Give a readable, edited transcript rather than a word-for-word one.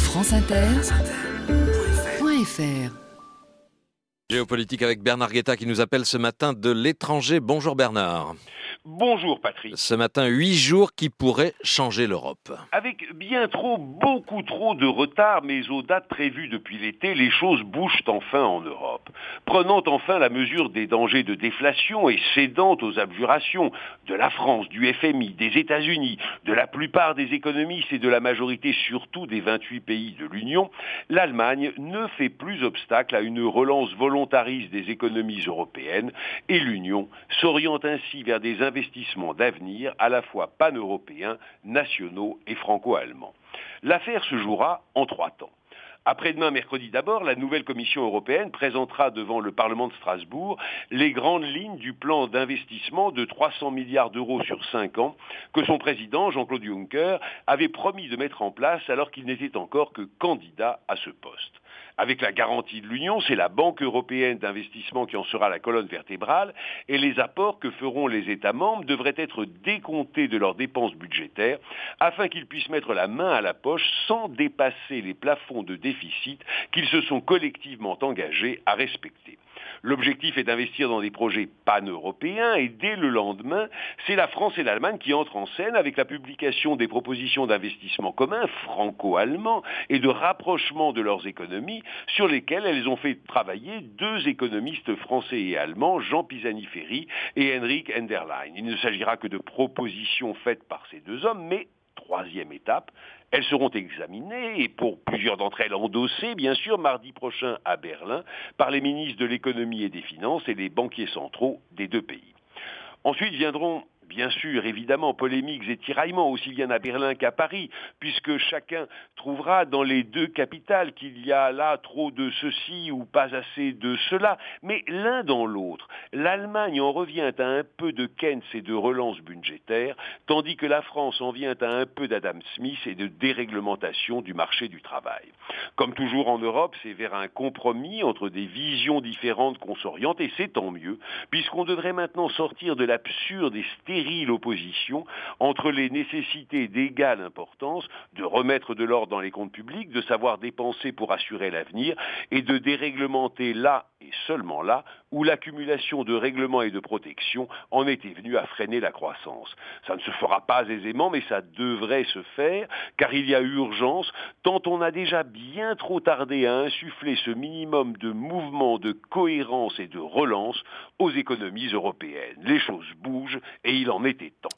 franceinter.fr. Géopolitique avec Bernard Guetta qui nous appelle ce matin de l'étranger. Bonjour Bernard. Bonjour Patrick. Ce matin, 8 jours qui pourraient changer l'Europe. Avec beaucoup trop de retard, mais aux dates prévues depuis l'été, les choses bougent enfin en Europe. Prenant enfin la mesure des dangers de déflation et cédant aux abjurations de la France, du FMI, des États-Unis, de la plupart des économistes et de la majorité surtout des 28 pays de l'Union, l'Allemagne ne fait plus obstacle à une relance volontariste des économies européennes et l'Union s'oriente ainsi vers des investissements d'avenir à la fois pan-européens, nationaux et franco-allemands. L'affaire se jouera en 3 temps. Après-demain, mercredi d'abord, la nouvelle Commission européenne présentera devant le Parlement de Strasbourg les grandes lignes du plan d'investissement de 300 milliards d'euros sur 5 ans que son président, Jean-Claude Juncker, avait promis de mettre en place alors qu'il n'était encore que candidat à ce poste. Avec la garantie de l'Union, c'est la Banque européenne d'investissement qui en sera la colonne vertébrale et les apports que feront les États membres devraient être décomptés de leurs dépenses budgétaires afin qu'ils puissent mettre la main à la poche sans dépasser les plafonds de déficit qu'ils se sont collectivement engagés à respecter. L'objectif est d'investir dans des projets pan-européens et dès le lendemain, c'est la France et l'Allemagne qui entrent en scène avec la publication des propositions d'investissement communs franco-allemands et de rapprochement de leurs économies sur lesquelles elles ont fait travailler 2 économistes français et allemands, Jean Pisani-Ferry et Henrik Enderlein. Il ne s'agira que de propositions faites par ces 2 hommes, mais 3e étape, elles seront examinées et pour plusieurs d'entre elles endossées, bien sûr, mardi prochain à Berlin, par les ministres de l'économie et des finances et les banquiers centraux des 2 pays. Ensuite viendront, bien sûr, évidemment, polémiques et tiraillements, aussi bien à Berlin qu'à Paris, puisque chacun trouvera dans les 2 capitales qu'il y a là trop de ceci ou pas assez de cela. Mais l'un dans l'autre, l'Allemagne en revient à un peu de Keynes et de relance budgétaire, tandis que la France en vient à un peu d'Adam Smith et de déréglementation du marché du travail. Comme toujours en Europe, c'est vers un compromis entre des visions différentes qu'on s'oriente, et c'est tant mieux, puisqu'on devrait maintenant sortir de l'absurde et stérile opposition entre les nécessités d'égale importance de remettre de l'ordre dans les comptes publics, de savoir dépenser pour assurer l'avenir et de déréglementer là et seulement là où l'accumulation de règlements et de protections en était venue à freiner la croissance. Ça ne se fera pas aisément, mais ça devrait se faire, car il y a urgence, tant on a déjà bien trop tardé à insuffler ce minimum de mouvement, de cohérence et de relance aux économies européennes. Les choses bougent et il en était temps.